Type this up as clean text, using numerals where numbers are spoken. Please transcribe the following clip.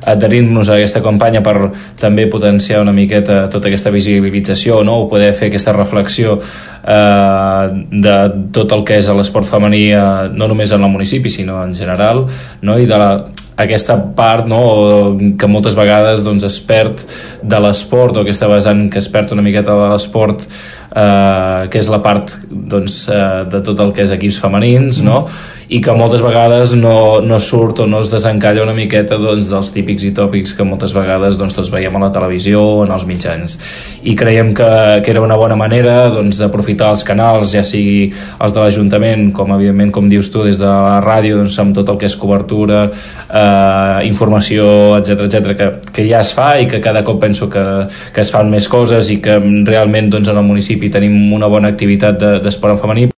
adherir-nos a aquesta campanya per també potenciar una miqueta tota aquesta visibilització, no? O poder fer aquesta reflexió de tot el que és l'esport femení, no només en el municipi sinó en general, no? I de aquesta part, no, que moltes vegades doncs, es perd de l'esport, o aquesta vessant que es perd una miqueta de l'esport, que és la part doncs, de tot el que és equips femenins, no? I que moltes vegades no surt o no es desencalla una miqueta doncs, dels típics i tòpics que moltes vegades doncs, tots veiem a la televisió o en els mitjans. I creiem que era una bona manera doncs, d'aprofitar els canals, ja sigui els de l'Ajuntament, com evidentment, com dius tu, des de la ràdio, doncs, amb tot el que és cobertura, informació, etcètera, que ja es fa i que cada cop penso que es fan més coses i que realment doncs, en el municipi tenim una bona activitat d'esport en femení.